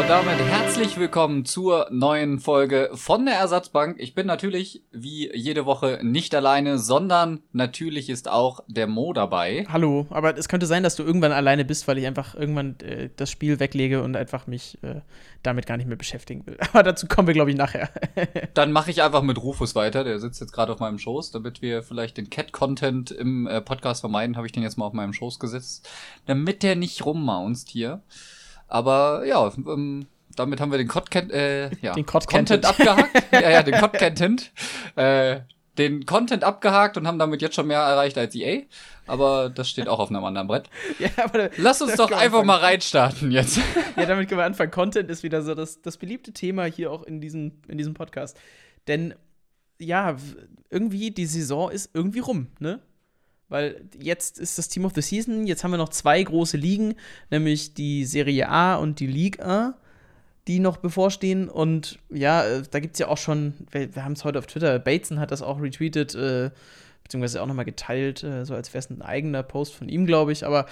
und damit herzlich willkommen zur neuen Folge von der Ersatzbank. Ich bin natürlich wie jede Woche nicht alleine, sondern natürlich ist auch der Mo dabei. Hallo, aber es könnte sein, dass du irgendwann alleine bist, weil ich einfach irgendwann das Spiel weglege und einfach mich damit gar nicht mehr beschäftigen will. Aber dazu kommen wir, glaube ich, nachher. Dann mache ich einfach mit Rufus weiter. Der sitzt jetzt gerade auf meinem Schoß. Damit wir vielleicht den Cat-Content im Podcast vermeiden, habe ich den jetzt mal auf meinem Schoß gesetzt, damit der nicht rummaunzt hier. Aber ja, damit haben wir den Content abgehakt. ja, den Content. Den Content abgehakt und haben damit jetzt schon mehr erreicht als EA. Aber das steht auch auf einem anderen Brett. Ja, aber lass uns doch einfach mal reinstarten jetzt. Ja, damit können wir anfangen. Content ist wieder so das beliebte Thema hier auch in diesem Podcast. Denn ja, irgendwie die Saison ist irgendwie rum, ne? Weil jetzt ist das Team of the Season, jetzt haben wir noch 2 große Ligen, nämlich die Serie A und die Ligue A, die noch bevorstehen. Und ja, da gibt es ja auch schon, wir haben es heute auf Twitter, Bateson hat das auch retweetet, beziehungsweise auch nochmal geteilt, so als wäre es ein eigener Post von ihm, glaube ich. Aber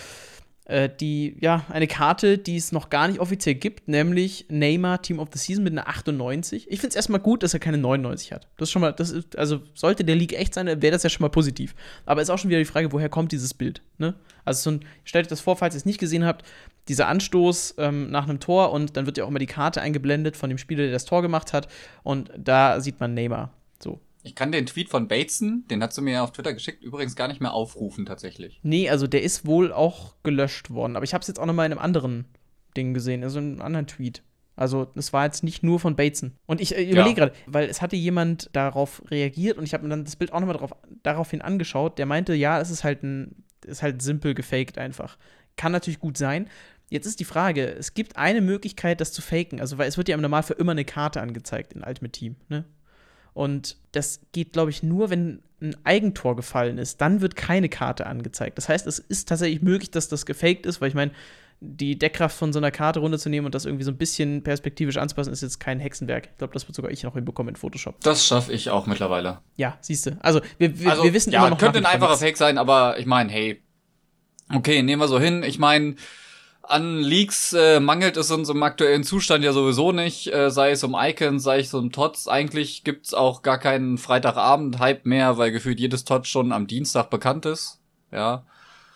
eine Karte, die es noch gar nicht offiziell gibt, nämlich Neymar Team of the Season mit einer 98. Ich finde es erstmal gut, dass er keine 99 hat. Das ist schon mal, also sollte der League echt sein, wäre das ja schon mal positiv. Aber ist auch schon wieder die Frage, woher kommt dieses Bild, ne? Also stellt euch das vor, falls ihr es nicht gesehen habt, dieser Anstoß nach einem Tor und dann wird ja auch immer die Karte eingeblendet von dem Spieler, der das Tor gemacht hat und da sieht man Neymar, so. Ich kann den Tweet von Bateson, den hast du mir auf Twitter geschickt, übrigens gar nicht mehr aufrufen tatsächlich. Nee, also der ist wohl auch gelöscht worden. Aber ich habe es jetzt auch noch mal in einem anderen Ding gesehen, also in einem anderen Tweet. Also es war jetzt nicht nur von Bateson. Und ich überlege gerade, weil es hatte jemand darauf reagiert und ich habe mir dann das Bild auch noch mal daraufhin angeschaut. Der meinte, ja, es ist halt simpel gefaked einfach. Kann natürlich gut sein. Jetzt ist die Frage, es gibt eine Möglichkeit, das zu faken. Also weil es wird ja im Normalfall immer eine Karte angezeigt in Ultimate Team, ne? Und das geht, glaube ich, nur, wenn ein Eigentor gefallen ist. Dann wird keine Karte angezeigt. Das heißt, es ist tatsächlich möglich, dass das gefaked ist, weil ich meine, die Deckkraft von so einer Karte runterzunehmen und das irgendwie so ein bisschen perspektivisch anzupassen, ist jetzt kein Hexenwerk. Ich glaube, das wird sogar ich noch hinbekommen in Photoshop. Das schaffe ich auch mittlerweile. Ja, siehst du. Also, wir wissen immer noch. Ja, könnte ein einfacher Fake sein, aber ich meine, hey, okay, nehmen wir so hin. Ich meine, an Leaks mangelt es uns im aktuellen Zustand ja sowieso nicht, sei es um Icons, sei es um TOTS. Eigentlich gibt's auch gar keinen Freitagabend-Hype mehr, weil gefühlt jedes TOTS schon am Dienstag bekannt ist. Ja,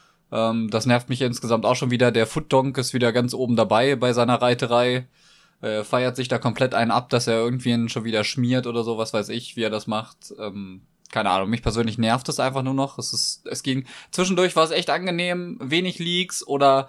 das nervt mich insgesamt auch schon wieder. Der Footdonk ist wieder ganz oben dabei bei seiner Reiterei. Feiert sich da komplett einen ab, dass er irgendwie schon wieder schmiert oder so, was weiß ich, wie er das macht. Keine Ahnung, mich persönlich nervt es einfach nur noch. Es ging, zwischendurch war es echt angenehm, wenig Leaks oder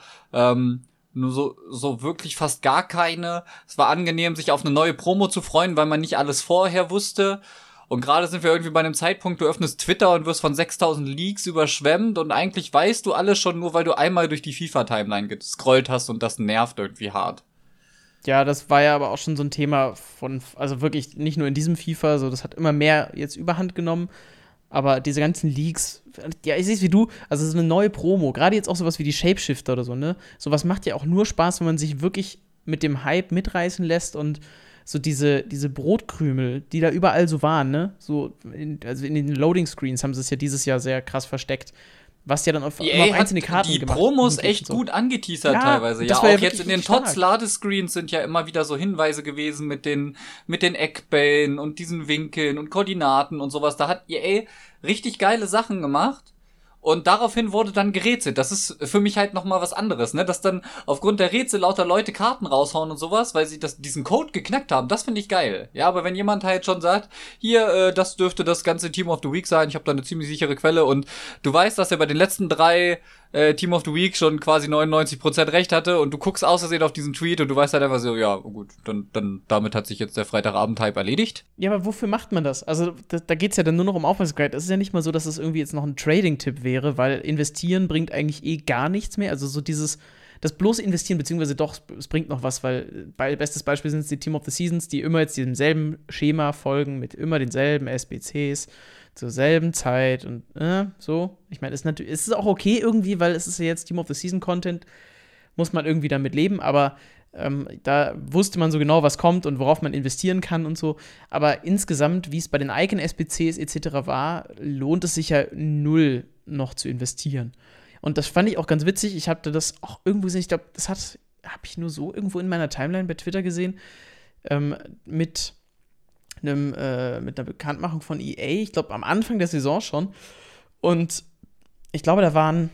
nur so wirklich fast gar keine. Es war angenehm, sich auf eine neue Promo zu freuen, weil man nicht alles vorher wusste. Und gerade sind wir irgendwie bei einem Zeitpunkt, du öffnest Twitter und wirst von 6000 Leaks überschwemmt und eigentlich weißt du alles schon nur, weil du einmal durch die FIFA-Timeline gescrollt hast und das nervt irgendwie hart. Ja, das war ja aber auch schon so ein Thema also wirklich nicht nur in diesem FIFA, so das hat immer mehr jetzt Überhand genommen, aber diese ganzen Leaks, ja, ich sehe es wie du, also so eine neue Promo, gerade jetzt auch sowas wie die Shapeshifter oder so, ne, sowas macht ja auch nur Spaß, wenn man sich wirklich mit dem Hype mitreißen lässt und so diese Brotkrümel, die da überall so waren, ne, so, also in den Loading-Screens haben sie es ja dieses Jahr sehr krass versteckt. Was ja dann auf einzelne Karten die gemacht. Die Promos echt so gut angeteasert teilweise. Ja, auch ja jetzt in den TOTS-Ladescreens sind ja immer wieder so Hinweise gewesen mit den Eckbällen und diesen Winkeln und Koordinaten und sowas. Da hat EA richtig geile Sachen gemacht. Und daraufhin wurde dann gerätselt. Das ist für mich halt nochmal was anderes, ne? Dass dann aufgrund der Rätsel lauter Leute Karten raushauen und sowas, weil sie diesen Code geknackt haben. Das finde ich geil. Ja, aber wenn jemand halt schon sagt, hier, das dürfte das ganze Team of the Week sein, ich habe da eine ziemlich sichere Quelle und du weißt, dass er bei den letzten 3 Team of the Week schon quasi 99% recht hatte und du guckst aus Versehen auf diesen Tweet und du weißt halt einfach so, ja, gut, dann damit hat sich jetzt der Freitagabend-Hype erledigt. Ja, aber wofür macht man das? Also, da geht's ja dann nur noch um Aufmerksamkeit. Es ist ja nicht mal so, dass es irgendwie jetzt noch ein Trading-Tipp wäre, weil investieren bringt eigentlich gar nichts mehr. Also so das bloße Investieren, beziehungsweise doch, es bringt noch was, weil bestes Beispiel sind es die Team of the Seasons, die immer jetzt diesem selben Schema folgen, mit immer denselben SBCs zur selben Zeit und so. Ich meine, es ist auch okay irgendwie, weil es ist ja jetzt Team of the Season Content, muss man irgendwie damit leben, aber da wusste man so genau, was kommt und worauf man investieren kann und so. Aber insgesamt, wie es bei den Icon-SBCs etc. war, lohnt es sich ja null noch zu investieren. Und das fand ich auch ganz witzig. Ich hatte das auch irgendwo gesehen, ich glaube, das habe ich nur so irgendwo in meiner Timeline bei Twitter gesehen, mit einer Bekanntmachung von EA, ich glaube am Anfang der Saison schon. Und ich glaube, da waren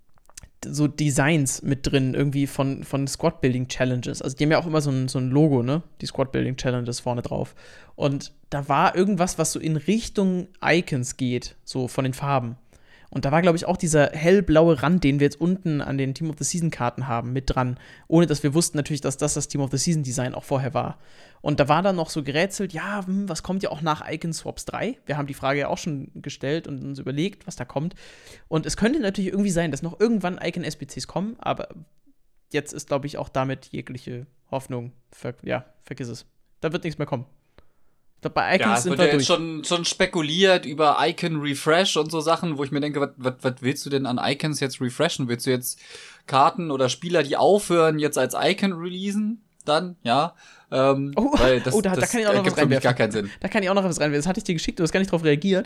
so Designs mit drin, irgendwie von Squad-Building-Challenges. Also die haben ja auch immer so ein Logo, ne? Die Squad-Building-Challenges vorne drauf. Und da war irgendwas, was so in Richtung Icons geht, so von den Farben. Und da war, glaube ich, auch dieser hellblaue Rand, den wir jetzt unten an den Team of the Season-Karten haben, mit dran. Ohne dass wir wussten natürlich, dass das Team of the Season-Design auch vorher war. Und da war dann noch so gerätselt, ja, was kommt ja auch nach Icon Swaps 3? Wir haben die Frage ja auch schon gestellt und uns überlegt, was da kommt. Und es könnte natürlich irgendwie sein, dass noch irgendwann Icon-SBCs kommen, aber jetzt ist, glaube ich, auch damit jegliche Hoffnung, vergiss es. Da wird nichts mehr kommen. Ich glaube, bei Icons sind wir durch. Ja, jetzt schon spekuliert über Icon Refresh und so Sachen, wo ich mir denke, was willst du denn an Icons jetzt refreshen? Willst du jetzt Karten oder Spieler, die aufhören, jetzt als Icon releasen? Dann, ja. Weil das kann ich auch noch was reinwerfen. Gar keinen Sinn. Da kann ich auch noch was reinwerfen. Das hatte ich dir geschickt, du hast gar nicht drauf reagiert.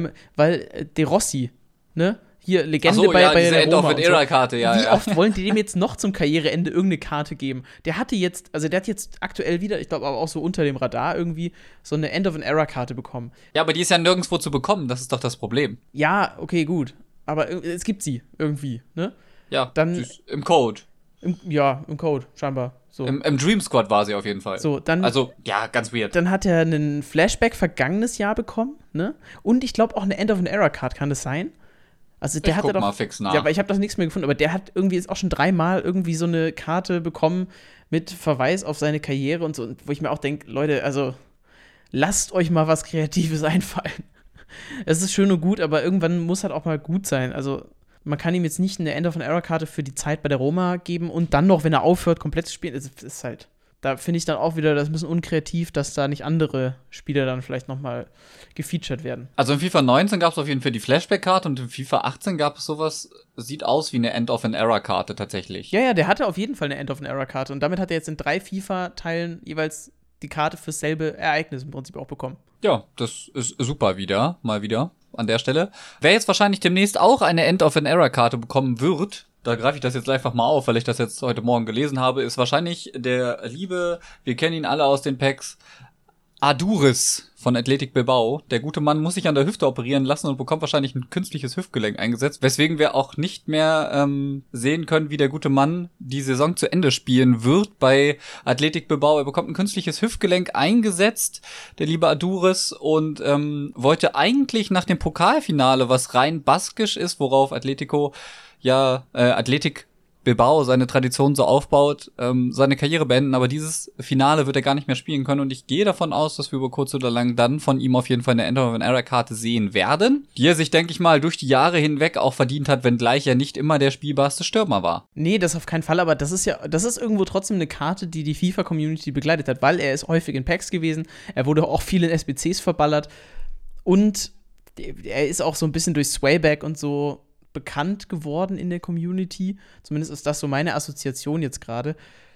Weil De Rossi, ne? Hier, Legende bei diese der Roma End-of-an-Era-Karte, ja. Wie oft wollen die dem jetzt noch zum Karriereende irgendeine Karte geben? Der hat jetzt aktuell wieder, ich glaube aber auch so unter dem Radar irgendwie, so eine End-of-an-Era-Karte bekommen. Ja, aber die ist ja nirgendwo zu bekommen, das ist doch das Problem. Ja, okay, gut. Aber es gibt sie irgendwie, ne? Ja, dann im Code. Im Code, scheinbar. So. Im Dream Squad war sie auf jeden Fall. So, dann, also, ja, ganz weird. Dann hat er einen Flashback vergangenes Jahr bekommen, ne? Und ich glaube auch eine End-of-an-Era-Card, kann das sein? Also der hatte doch mal fix nach. Ja, aber ich habe das nichts mehr gefunden, aber der hat irgendwie jetzt auch schon 3-mal irgendwie so eine Karte bekommen mit Verweis auf seine Karriere und so, wo ich mir auch denke, Leute, also lasst euch mal was Kreatives einfallen. Es ist schön und gut, aber irgendwann muss halt auch mal gut sein. Also man kann ihm jetzt nicht eine End-of-an-Era-Karte für die Zeit bei der Roma geben und dann noch, wenn er aufhört, komplett zu spielen. Es ist halt, da finde ich dann auch wieder das ein bisschen unkreativ, dass da nicht andere Spieler dann vielleicht noch mal gefeatured werden. Also in FIFA 19 gab es auf jeden Fall die Flashback-Karte und in FIFA 18 gab es sowas, sieht aus wie eine End-of-an-Era-Karte tatsächlich. Ja, der hatte auf jeden Fall eine End-of-an-Era-Karte und damit hat er jetzt in 3 FIFA-Teilen jeweils die Karte fürs selbe Ereignis im Prinzip auch bekommen. Ja, das ist super mal wieder an der Stelle. Wer jetzt wahrscheinlich demnächst auch eine End-of-an-Era-Karte bekommen wird, da greife ich das jetzt einfach mal auf, weil ich das jetzt heute Morgen gelesen habe, ist wahrscheinlich der liebe, wir kennen ihn alle aus den Packs, Aduriz von Athletic Bilbao. Der gute Mann muss sich an der Hüfte operieren lassen und bekommt wahrscheinlich ein künstliches Hüftgelenk eingesetzt, weswegen wir auch nicht mehr sehen können, wie der gute Mann die Saison zu Ende spielen wird bei Athletic Bilbao. Er bekommt ein künstliches Hüftgelenk eingesetzt, der liebe Aduriz, und wollte eigentlich nach dem Pokalfinale, was rein baskisch ist, worauf Athletic Bilbao seine Tradition so aufbaut, seine Karriere beenden, aber dieses Finale wird er gar nicht mehr spielen können und ich gehe davon aus, dass wir über kurz oder lang dann von ihm auf jeden Fall eine End-of-an-Era-Karte sehen werden, die er sich, denke ich mal, durch die Jahre hinweg auch verdient hat, wenngleich er nicht immer der spielbarste Stürmer war. Nee, das auf keinen Fall, aber das ist irgendwo trotzdem eine Karte, die FIFA-Community begleitet hat, weil er ist häufig in Packs gewesen, er wurde auch viel in SBCs verballert und er ist auch so ein bisschen durch Swayback und so bekannt geworden in der Community. Zumindest ist das so meine Assoziation jetzt gerade.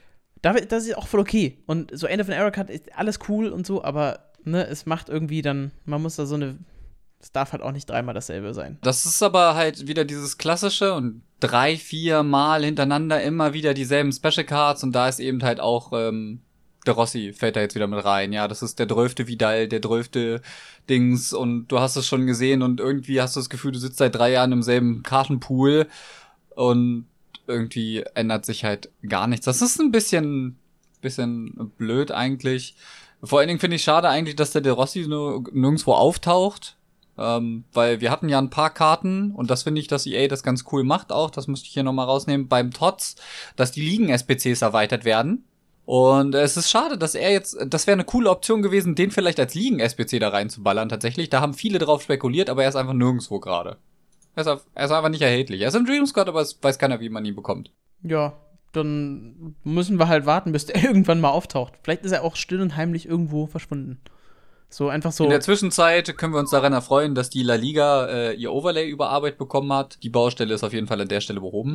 Das ist auch voll okay. Und so End-of-an-Era-Card ist alles cool und so, aber ne, es macht irgendwie dann, man muss da es darf halt auch nicht 3-mal dasselbe sein. Das ist aber halt wieder dieses klassische und 3-4 Mal hintereinander immer wieder dieselben Special Cards und da ist eben halt auch De Rossi fällt da jetzt wieder mit rein. Ja, das ist der 12. Vidal, der 12. Dings und du hast es schon gesehen und irgendwie hast du das Gefühl, du sitzt seit 3 Jahren im selben Kartenpool und irgendwie ändert sich halt gar nichts. Das ist ein bisschen blöd eigentlich. Vor allen Dingen finde ich schade eigentlich, dass der De Rossi nirgendwo auftaucht, weil wir hatten ja ein paar Karten und das finde ich, dass EA das ganz cool macht auch, das müsste ich hier nochmal rausnehmen, beim TOTS, dass die Ligen-SBCs erweitert werden. Und es ist schade, dass das wäre eine coole Option gewesen, den vielleicht als Ligen-SBC da reinzuballern tatsächlich. Da haben viele drauf spekuliert, aber er ist einfach nirgendwo gerade. Er ist einfach nicht erhältlich. Er ist im Dream Squad, aber es weiß keiner, wie man ihn bekommt. Ja, dann müssen wir halt warten, bis der irgendwann mal auftaucht. Vielleicht ist er auch still und heimlich irgendwo verschwunden. So einfach so. In der Zwischenzeit können wir uns daran erfreuen, dass die La Liga ihr Overlay überarbeitet bekommen hat. Die Baustelle ist auf jeden Fall an der Stelle behoben.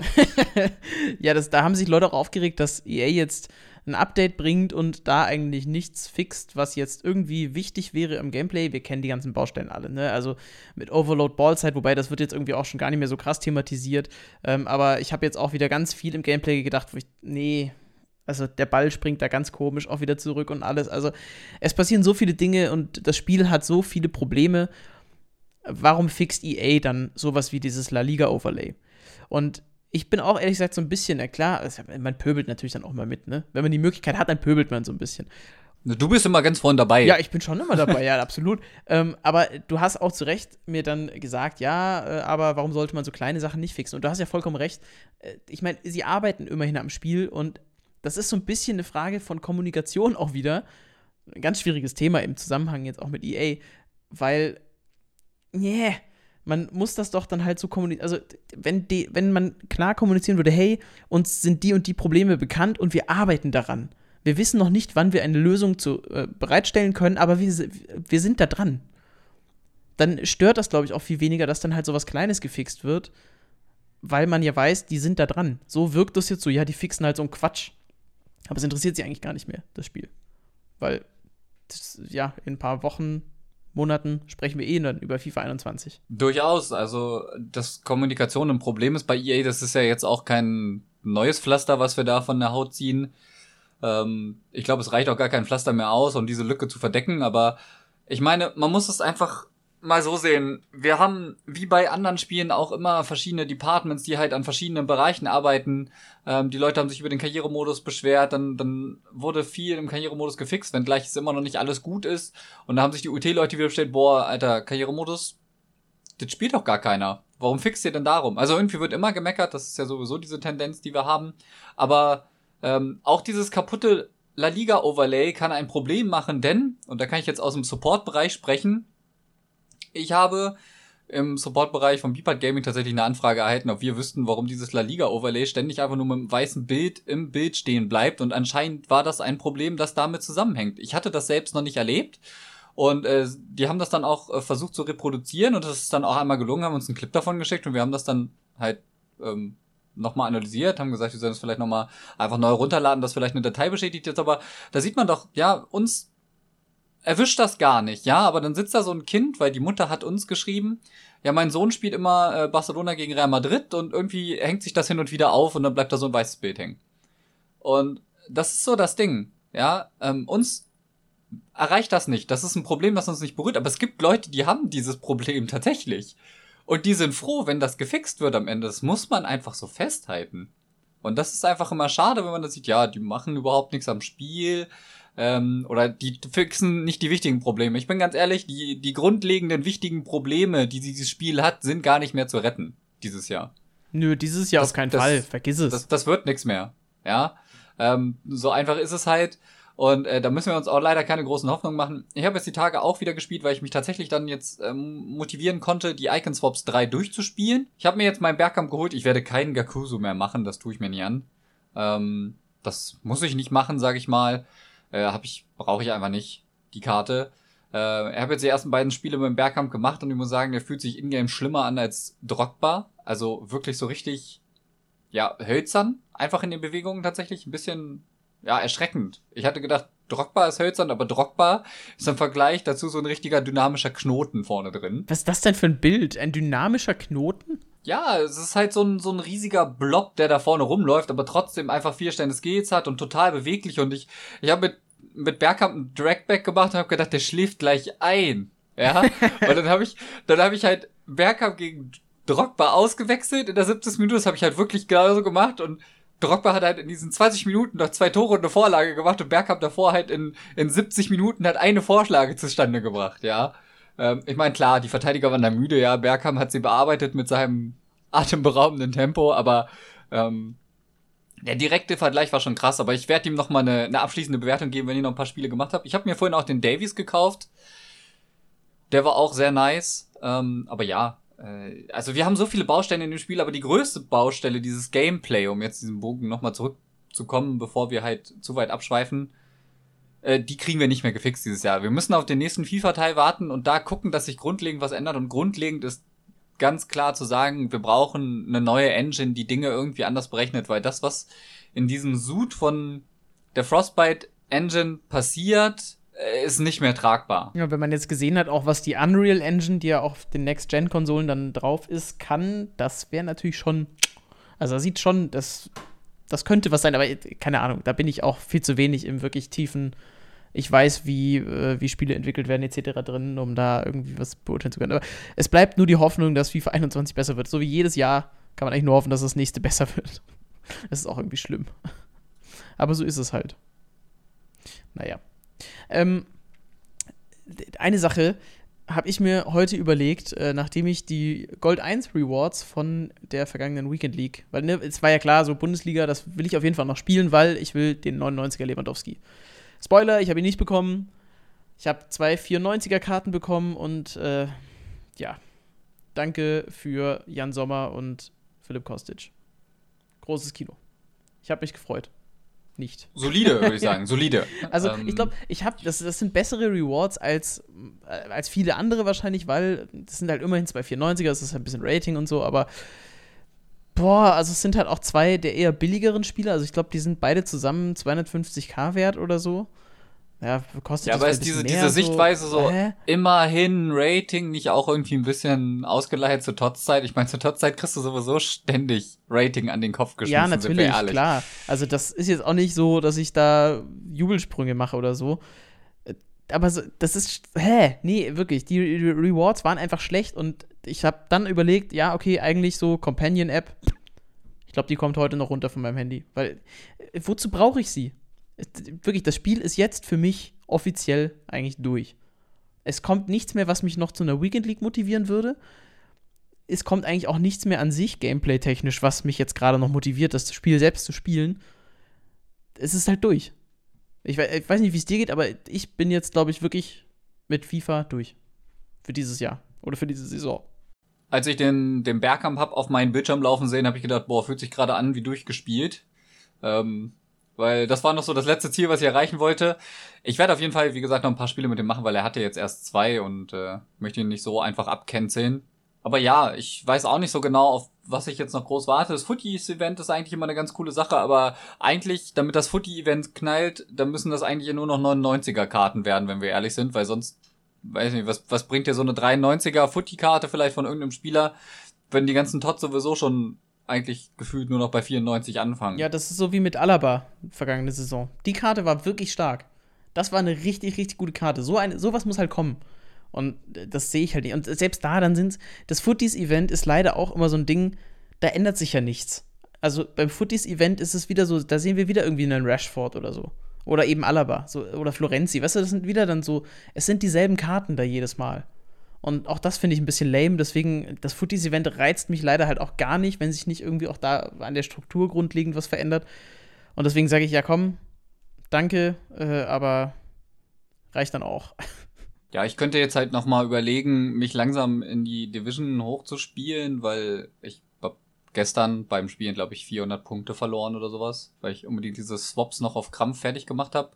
Ja, da haben sich Leute auch aufgeregt, dass EA jetzt ein Update bringt und da eigentlich nichts fixt, was jetzt irgendwie wichtig wäre im Gameplay. Wir kennen die ganzen Baustellen alle, ne? Also mit Overload Ballside, wobei das wird jetzt irgendwie auch schon gar nicht mehr so krass thematisiert. Aber ich habe jetzt auch wieder ganz viel im Gameplay gedacht, wo Also der Ball springt da ganz komisch auch wieder zurück und alles. Also es passieren so viele Dinge und das Spiel hat so viele Probleme. Warum fixt EA dann sowas wie dieses La Liga Overlay? Und ich bin auch ehrlich gesagt so ein bisschen, na klar, man pöbelt natürlich dann auch mal mit, ne? Wenn man die Möglichkeit hat, dann pöbelt man so ein bisschen. Du bist immer ganz vorne dabei. Ja, ich bin schon immer dabei, ja, absolut. Aber du hast auch zu Recht mir dann gesagt, ja, aber warum sollte man so kleine Sachen nicht fixen? Und du hast ja vollkommen recht. Ich meine, sie arbeiten immerhin am Spiel und das ist so ein bisschen eine Frage von Kommunikation auch wieder. Ein ganz schwieriges Thema im Zusammenhang jetzt auch mit EA, weil, man muss das doch dann halt so kommunizieren. Also, wenn man klar kommunizieren würde, hey, uns sind die und die Probleme bekannt und wir arbeiten daran. Wir wissen noch nicht, wann wir eine Lösung bereitstellen können, aber wir sind da dran. Dann stört das, glaube ich, auch viel weniger, dass dann halt so was Kleines gefixt wird, weil man ja weiß, die sind da dran. So wirkt das jetzt so, ja, die fixen halt so einen Quatsch. Aber es interessiert sie eigentlich gar nicht mehr, das Spiel. Weil, in ein paar Wochen, Monaten sprechen wir dann über FIFA 21. Durchaus, also dass Kommunikation ein Problem ist bei EA, das ist ja jetzt auch kein neues Pflaster, was wir da von der Haut ziehen. Ich glaube, es reicht auch gar kein Pflaster mehr aus, um diese Lücke zu verdecken, aber ich meine, man muss es einfach mal so sehen. Wir haben, wie bei anderen Spielen, auch immer verschiedene Departments, die halt an verschiedenen Bereichen arbeiten. Die Leute haben sich über den Karrieremodus beschwert, dann wurde viel im Karrieremodus gefixt, wenngleich es immer noch nicht alles gut ist. Und da haben sich die UT-Leute wieder bestellt, boah, Alter, Karrieremodus, das spielt doch gar keiner. Warum fixt ihr denn darum? Also irgendwie wird immer gemeckert, das ist ja sowieso diese Tendenz, die wir haben. Aber auch dieses kaputte La Liga Overlay kann ein Problem machen, denn, und da kann ich jetzt aus dem Support-Bereich sprechen, ich habe im Support-Bereich von Beepart Gaming tatsächlich eine Anfrage erhalten, ob wir wüssten, warum dieses La Liga Overlay ständig einfach nur mit einem weißen Bild im Bild stehen bleibt, und anscheinend war das ein Problem, das damit zusammenhängt. Ich hatte das selbst noch nicht erlebt und die haben das dann auch versucht zu reproduzieren und das ist dann auch einmal gelungen, haben uns einen Clip davon geschickt und wir haben das dann halt nochmal analysiert, haben gesagt, wir sollen es vielleicht nochmal einfach neu runterladen, das vielleicht eine Datei bestätigt jetzt, aber da sieht man doch, ja, uns erwischt das gar nicht, ja, aber dann sitzt da so ein Kind, weil die Mutter hat uns geschrieben, ja, mein Sohn spielt immer Barcelona gegen Real Madrid und irgendwie hängt sich das hin und wieder auf und dann bleibt da so ein weißes Bild hängen. Und das ist so das Ding, ja, uns erreicht das nicht, das ist ein Problem, das uns nicht berührt, aber es gibt Leute, die haben dieses Problem tatsächlich. Und die sind froh, wenn das gefixt wird am Ende. Das muss man einfach so festhalten. Und das ist einfach immer schade, wenn man das sieht, ja, die machen überhaupt nichts am Spiel, oder die fixen nicht die wichtigen Probleme. Ich bin ganz ehrlich, die grundlegenden wichtigen Probleme, die dieses Spiel hat, sind gar nicht mehr zu retten dieses Jahr. Nö, dieses Jahr auf keinen Fall. Vergiss es. Das wird nichts mehr. Ja, so einfach ist es halt. Und da müssen wir uns auch leider keine großen Hoffnungen machen. Ich habe jetzt die Tage auch wieder gespielt, weil ich mich tatsächlich dann jetzt motivieren konnte, die Icon Swaps 3 durchzuspielen. Ich habe mir jetzt meinen Bergkampf geholt. Ich werde keinen Gakuso mehr machen, das tue ich mir nie an. Das muss ich nicht machen, sage ich mal. Brauche ich einfach nicht, die Karte. Ich habe jetzt die ersten beiden Spiele mit dem Bergkampf gemacht und ich muss sagen, der fühlt sich in-game schlimmer an als Drogba. Also wirklich so richtig, ja, hölzern. Einfach in den Bewegungen tatsächlich ein bisschen, ja, erschreckend. Ich hatte gedacht, Drogba ist hölzern, aber Drogba ist im Vergleich dazu so ein richtiger dynamischer Knoten vorne drin. Was ist das denn für ein Bild? Ein dynamischer Knoten? Ja, es ist halt so ein riesiger Blob, der da vorne rumläuft, aber trotzdem einfach 4 Stände Skills hat und total beweglich. Und ich habe mit Bergkamp einen Dragback gemacht und habe gedacht, der schläft gleich ein. Ja, und dann habe ich halt Bergkamp gegen Drogba ausgewechselt in der 70. Minute. Das habe ich halt wirklich genauso gemacht und Drogba hat halt in diesen 20 Minuten noch 2 Tore und eine Vorlage gemacht und Bergkamp davor halt in 70 Minuten hat eine Vorlage zustande gebracht, ja. Ich meine, klar, die Verteidiger waren da müde, ja. Bergkamp hat sie bearbeitet mit seinem atemberaubenden Tempo, aber der direkte Vergleich war schon krass, aber ich werde ihm noch mal eine abschließende Bewertung geben, wenn ich noch ein paar Spiele gemacht habe. Ich habe mir vorhin auch den Davies gekauft. Der war auch sehr nice, aber ja, also wir haben so viele Baustellen in dem Spiel, aber die größte Baustelle, dieses Gameplay, um jetzt diesen Bogen nochmal zurückzukommen, bevor wir halt zu weit abschweifen, die kriegen wir nicht mehr gefixt dieses Jahr. Wir müssen auf den nächsten FIFA-Teil warten und da gucken, dass sich grundlegend was ändert. Und grundlegend ist ganz klar zu sagen, wir brauchen eine neue Engine, die Dinge irgendwie anders berechnet, weil das, was in diesem Sud von der Frostbite Engine passiert, ist nicht mehr tragbar. Ja, wenn man jetzt gesehen hat, auch was die Unreal Engine, die ja auch auf den Next-Gen-Konsolen dann drauf ist, kann, das wäre natürlich schon, also das sieht schon, das Das könnte was sein, aber keine Ahnung, da bin ich auch viel zu wenig im wirklich tiefen, ich weiß, wie Spiele entwickelt werden etc. drin, um da irgendwie was beurteilen zu können. Aber es bleibt nur die Hoffnung, dass FIFA 21 besser wird. So wie jedes Jahr kann man eigentlich nur hoffen, dass das nächste besser wird. Das ist auch irgendwie schlimm. Aber so ist es halt. Naja. Eine Sache habe ich mir heute überlegt, nachdem ich die Gold 1 Rewards von der vergangenen Weekend League, weil es war ja klar, so Bundesliga, das will ich auf jeden Fall noch spielen, weil ich will den 99er Lewandowski. Spoiler, ich habe ihn nicht bekommen. Ich habe 2 94er Karten bekommen und ja, danke für Jan Sommer und Philipp Kostic. Großes Kino. Ich habe mich gefreut. Nicht. Solide, würde ich sagen. Solide. Also, ich glaube, das sind bessere Rewards als viele andere wahrscheinlich, weil das sind halt immerhin 2 94er, das ist halt ein bisschen Rating und so, aber also es sind halt auch 2 der eher billigeren Spieler. Also, ich glaube, die sind beide zusammen 250k wert oder so. Ja, kostet ja, das aber ein ist bisschen diese mehr, Sichtweise so immerhin Rating nicht auch irgendwie ein bisschen ausgeleiert zur TOTS-Zeit? Ich meine, zur TOTS-Zeit kriegst du sowieso ständig Rating an den Kopf geschmissen. Ja, natürlich, klar. Also das ist jetzt auch nicht so, dass ich da Jubelsprünge mache oder so. Aber so, das ist, nee, wirklich, die Rewards waren einfach schlecht und ich habe dann überlegt, ja, okay, eigentlich so Companion-App, ich glaube, die kommt heute noch runter von meinem Handy, weil, wozu brauche ich sie? Wirklich, das Spiel ist jetzt für mich offiziell eigentlich durch. Es kommt nichts mehr, was mich noch zu einer Weekend League motivieren würde. Es kommt eigentlich auch nichts mehr an sich, gameplay-technisch, was mich jetzt gerade noch motiviert, das Spiel selbst zu spielen. Es ist halt durch. Ich weiß nicht, wie es dir geht, aber ich bin jetzt, glaube ich, wirklich mit FIFA durch. Für dieses Jahr. Oder für diese Saison. Als ich den Bergkamp hab auf meinen Bildschirm laufen sehen, habe ich gedacht, boah, fühlt sich gerade an wie durchgespielt. Weil das war noch so das letzte Ziel, was ich erreichen wollte. Ich werde auf jeden Fall, wie gesagt, noch ein paar Spiele mit dem machen, weil er hatte jetzt erst 2 und möchte ihn nicht so einfach abcanceln. Aber ja, ich weiß auch nicht so genau, auf was ich jetzt noch groß warte. Das Footies-Event ist eigentlich immer eine ganz coole Sache, aber eigentlich, damit das Footy-Event knallt, dann müssen das eigentlich nur noch 99er-Karten werden, wenn wir ehrlich sind, weil sonst, weiß nicht, was bringt dir so eine 93er Footy-Karte vielleicht von irgendeinem Spieler, wenn die ganzen Tots sowieso schon eigentlich gefühlt nur noch bei 94 anfangen. Ja, das ist so wie mit Alaba vergangene Saison. Die Karte war wirklich stark. Das war eine richtig, richtig gute Karte. Sowas muss halt kommen. Und das sehe ich halt nicht. Und selbst da, das Footies-Event ist leider auch immer so ein Ding, da ändert sich ja nichts. Also beim Footies-Event ist es wieder so, da sehen wir wieder irgendwie einen Rashford oder so. Oder eben Alaba, so, oder Florenzi. Weißt du, das sind wieder dann so, es sind dieselben Karten da jedes Mal. Und auch das finde ich ein bisschen lame, deswegen, das Footies-Event reizt mich leider halt auch gar nicht, wenn sich nicht irgendwie auch da an der Struktur grundlegend was verändert. Und deswegen sage ich, ja komm, danke, aber reicht dann auch. Ja, ich könnte jetzt halt noch mal überlegen, mich langsam in die Division hochzuspielen, weil ich hab gestern beim Spielen, glaube ich, 400 Punkte verloren oder sowas, weil ich unbedingt diese Swaps noch auf Krampf fertig gemacht habe.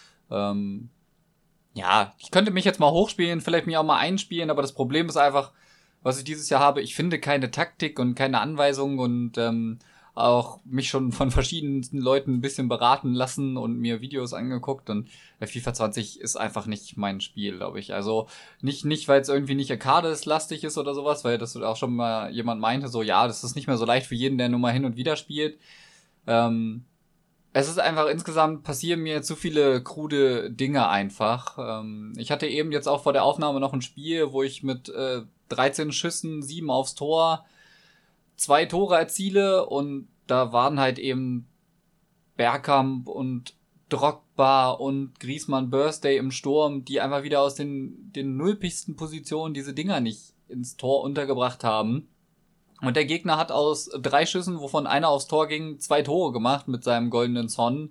Ja, ich könnte mich jetzt mal hochspielen, vielleicht mich auch mal einspielen, aber das Problem ist einfach, was ich dieses Jahr habe, ich finde keine Taktik und keine Anweisungen und auch mich schon von verschiedensten Leuten ein bisschen beraten lassen und mir Videos angeguckt und FIFA 20 ist einfach nicht mein Spiel, glaube ich. Also nicht weil es irgendwie nicht Arcades-lastig ist oder sowas, weil das auch schon mal jemand meinte, so ja, das ist nicht mehr so leicht für jeden, der nur mal hin und wieder spielt. Es ist einfach insgesamt passieren mir zu viele krude Dinge einfach. Ich hatte eben jetzt auch vor der Aufnahme noch ein Spiel, wo ich mit 13 Schüssen, 7 aufs Tor 2 Tore erziele und da waren halt eben Bergkamp und Drogba und Griezmann Birthday im Sturm, die einfach wieder aus den nulpigsten Positionen diese Dinger nicht ins Tor untergebracht haben. Und der Gegner hat aus 3 Schüssen, wovon einer aufs Tor ging, 2 Tore gemacht mit seinem goldenen Son.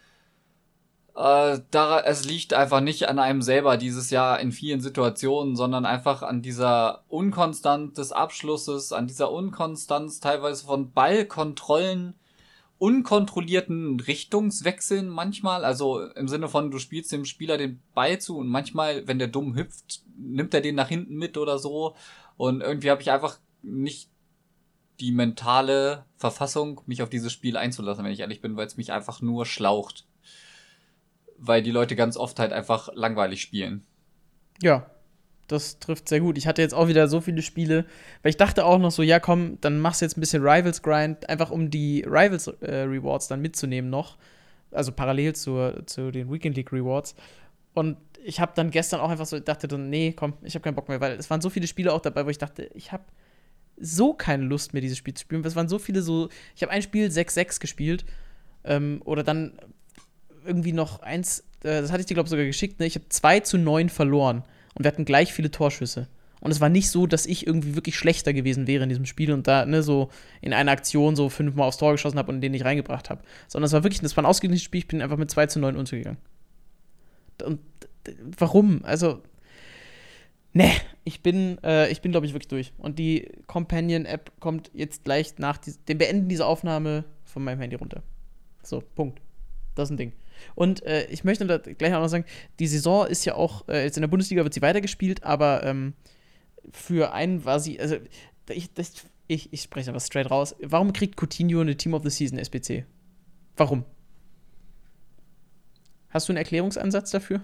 Es liegt einfach nicht an einem selber dieses Jahr in vielen Situationen, sondern einfach an dieser Unkonstanz des Abschlusses, an dieser Unkonstanz teilweise von Ballkontrollen, unkontrollierten Richtungswechseln manchmal, also im Sinne von, du spielst dem Spieler den Ball zu und manchmal, wenn der dumm hüpft, nimmt er den nach hinten mit oder so und irgendwie habe ich einfach nicht die mentale Verfassung, mich auf dieses Spiel einzulassen, wenn ich ehrlich bin, weil es mich einfach nur schlaucht. Weil die Leute ganz oft halt einfach langweilig spielen. Ja, Das trifft sehr gut. Ich hatte jetzt auch wieder so viele Spiele, weil ich dachte auch noch so, ja komm, dann machst du jetzt ein bisschen Rivals-Grind, einfach um die Rivals-Rewards dann mitzunehmen noch. Also parallel zu den Weekend League Rewards. Und ich habe dann gestern auch einfach so, dachte dann, nee, komm, ich habe keinen Bock mehr, weil es waren so viele Spiele auch dabei, wo ich dachte, ich habe so keine Lust mehr, dieses Spiel zu spielen. Es waren so viele so, ich habe ein Spiel 6-6 gespielt, oder dann irgendwie noch eins, das hatte ich dir, glaube ich, sogar geschickt, ne? Ich habe 2-9 verloren und wir hatten gleich viele Torschüsse. Und es war nicht so, dass ich irgendwie wirklich schlechter gewesen wäre in diesem Spiel und da, ne, so in einer Aktion so 5-mal aufs Tor geschossen habe und den nicht reingebracht habe. Sondern es war wirklich, das war ein ausgeglichenes Spiel, ich bin einfach mit 2-9 untergegangen. Und warum? Also, ne, ich bin, glaube ich, wirklich durch. Und die Companion-App kommt jetzt gleich nach dem Beenden dieser Aufnahme von meinem Handy runter. So, Punkt. Das ist ein Ding. Und ich möchte da gleich auch noch sagen, die Saison ist ja auch, jetzt in der Bundesliga wird sie weitergespielt, aber für einen war sie, also ich spreche aber straight raus. Warum kriegt Coutinho eine Team of the Season SBC? Warum? Hast du einen Erklärungsansatz dafür?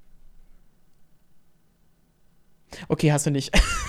Okay, hast du nicht.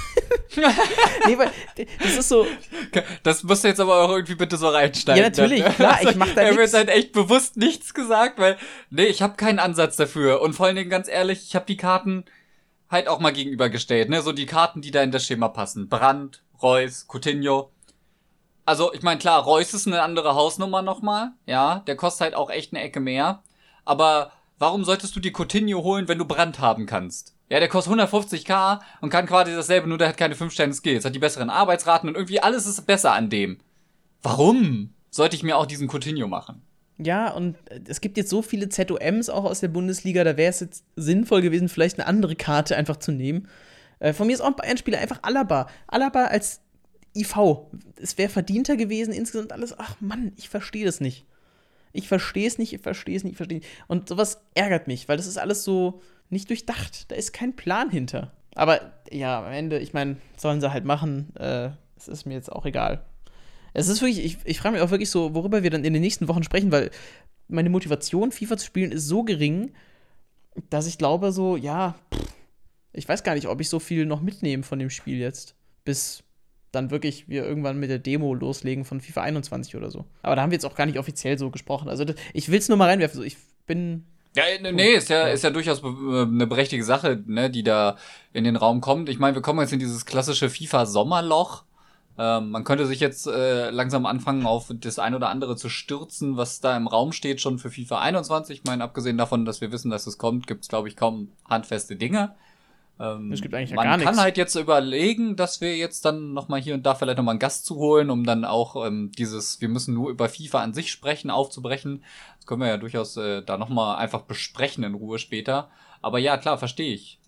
Nee, weil das ist so. Das musst du jetzt aber auch irgendwie bitte so reinsteigen. Ja, natürlich, klar, ich mach da nichts. Er nichts. wird halt echt bewusst nichts gesagt, weil, nee, ich habe keinen Ansatz dafür. Und vor allen Dingen, ganz ehrlich, ich habe die Karten halt auch mal gegenübergestellt, ne? So die Karten, die da in das Schema passen. Brandt, Reus, Coutinho. Also, ich meine, klar, Reus ist eine andere Hausnummer nochmal. Ja, der kostet halt auch echt eine Ecke mehr. Aber warum solltest du die Coutinho holen, wenn du Brandt haben kannst? Ja, der kostet 150k und kann quasi dasselbe, nur der hat keine 5-Sterne-Skills, hat die besseren Arbeitsraten und irgendwie alles ist besser an dem. Warum sollte ich mir auch diesen Coutinho machen? Ja, und es gibt jetzt so viele ZOMs auch aus der Bundesliga, da wäre es jetzt sinnvoll gewesen, vielleicht eine andere Karte einfach zu nehmen. Von mir ist auch ein Bayern-Spieler einfach Alaba. Alaba als IV. Es wäre verdienter gewesen, insgesamt alles. Ach Mann, ich verstehe das nicht. Ich verstehe es nicht. Und sowas ärgert mich, weil das ist alles so nicht durchdacht. Da ist kein Plan hinter. Aber ja, am Ende, ich meine, sollen sie halt machen. Es ist mir jetzt auch egal. Es ist wirklich, ich frage mich auch wirklich so, worüber wir dann in den nächsten Wochen sprechen, weil meine Motivation, FIFA zu spielen, ist so gering, dass ich glaube so, ja, ich weiß gar nicht, ob ich so viel noch mitnehme von dem Spiel jetzt, bis dann wirklich wir irgendwann mit der Demo loslegen von FIFA 21 oder so. Aber da haben wir jetzt auch gar nicht offiziell so gesprochen. Also ich will es nur mal reinwerfen. So, ich bin ja, nee, ist ja durchaus eine berechtigte Sache, ne, die da in den Raum kommt. Ich meine, wir kommen jetzt in dieses klassische FIFA-Sommerloch. Man könnte sich jetzt langsam anfangen, auf das ein oder andere zu stürzen, was da im Raum steht, schon für FIFA 21. Ich meine, abgesehen davon, dass wir wissen, dass es kommt, gibt's, glaube ich, kaum handfeste Dinge. es gibt eigentlich Man gar nichts. kann halt jetzt überlegen, dass wir jetzt dann nochmal hier und da vielleicht nochmal einen Gast zu holen, um dann auch wir müssen nur über FIFA an sich sprechen, aufzubrechen. Das können wir ja durchaus da nochmal einfach besprechen in Ruhe später. Aber ja, klar, verstehe ich.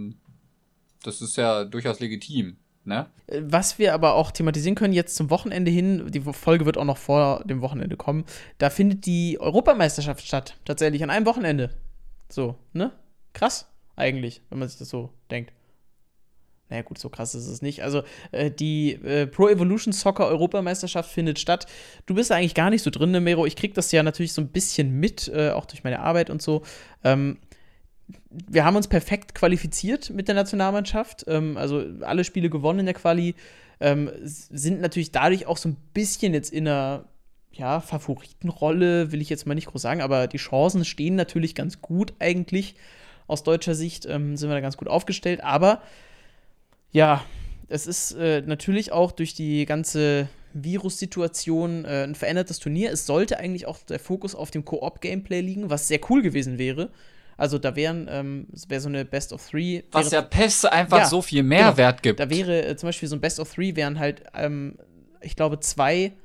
Das ist ja durchaus legitim, ne? Was wir aber auch thematisieren können jetzt zum Wochenende hin, die Folge wird auch noch vor dem Wochenende kommen, da findet die Europameisterschaft statt, tatsächlich an einem Wochenende. So, ne? Krass, eigentlich, wenn man sich das so denkt. Naja gut, so krass ist es nicht. Also die Pro Evolution Soccer Europameisterschaft findet statt. Du bist da eigentlich gar nicht so drin, ne, Mero? Ich krieg das ja natürlich so ein bisschen mit, auch durch meine Arbeit und so. Wir haben uns perfekt qualifiziert mit der Nationalmannschaft. Also alle Spiele gewonnen in der Quali. Sind natürlich dadurch auch so ein bisschen jetzt in einer Favoritenrolle, will ich jetzt mal nicht groß sagen, aber die Chancen stehen natürlich ganz gut eigentlich. Aus deutscher Sicht sind wir da ganz gut aufgestellt. Aber ja, es ist natürlich auch durch die ganze Virus-Situation ein verändertes Turnier. Es sollte eigentlich auch der Fokus auf dem Koop-Gameplay liegen, was sehr cool gewesen wäre. Also da es wäre so eine Best of Three. Was ja PES einfach so viel Mehrwert gibt. Da wäre zum Beispiel so ein Best of Three wären halt, ich glaube, zweimal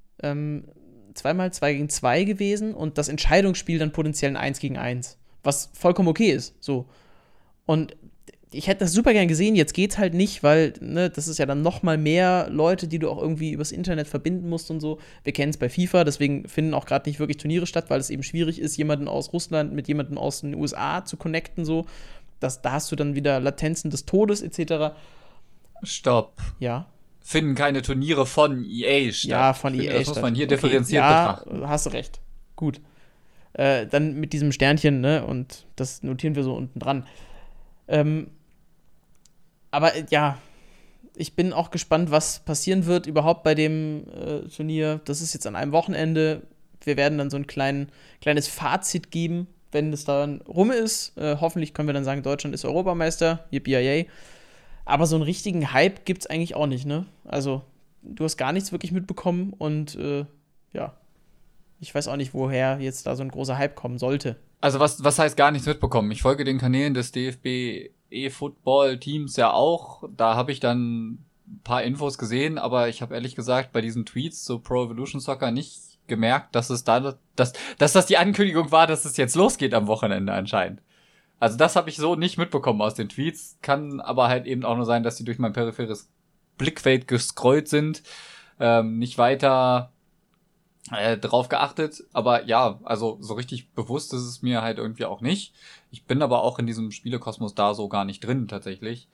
2 gegen 2 gewesen und das Entscheidungsspiel dann potenziell ein 1 gegen 1. Was vollkommen okay ist. So. Und ich hätte das super gern gesehen, jetzt geht's halt nicht, weil, ne, das ist ja dann noch mal mehr Leute, die du auch irgendwie übers Internet verbinden musst und so. Wir kennen es bei FIFA, deswegen finden auch gerade nicht wirklich Turniere statt, weil es eben schwierig ist, jemanden aus Russland mit jemandem aus den USA zu connecten, so. Da hast du dann wieder Latenzen des Todes, etc. Stopp. Ja. Finden keine Turniere von EA statt. Ja, von EA das statt. muss man hier differenziert betrachten. Ja, hast du recht. Gut. Dann mit diesem Sternchen, ne, und das notieren wir so unten dran. Aber ja, ich bin auch gespannt, was passieren wird überhaupt bei dem Turnier. Das ist jetzt an einem Wochenende. Wir werden dann so ein kleines Fazit geben, wenn es dann rum ist. Hoffentlich können wir dann sagen, Deutschland ist Europameister, yippie. Aber so einen richtigen Hype gibt's eigentlich auch nicht, ne? Also, du hast gar nichts wirklich mitbekommen und ja, ich weiß auch nicht, woher jetzt da so ein großer Hype kommen sollte. Also was heißt gar nichts mitbekommen? Ich folge den Kanälen des DFB E-Football-Teams ja auch. Da habe ich dann ein paar Infos gesehen, aber ich habe ehrlich gesagt bei diesen Tweets zu Pro Evolution Soccer nicht gemerkt, dass das die Ankündigung war, dass es jetzt losgeht am Wochenende anscheinend. Also das habe ich so nicht mitbekommen aus den Tweets. Kann aber halt eben auch nur sein, dass die durch mein peripheres Blickfeld gescrollt sind. Nicht weiter drauf geachtet, aber ja, also so richtig bewusst ist es mir halt irgendwie auch nicht. Ich bin aber auch in diesem Spielekosmos da so gar nicht drin tatsächlich.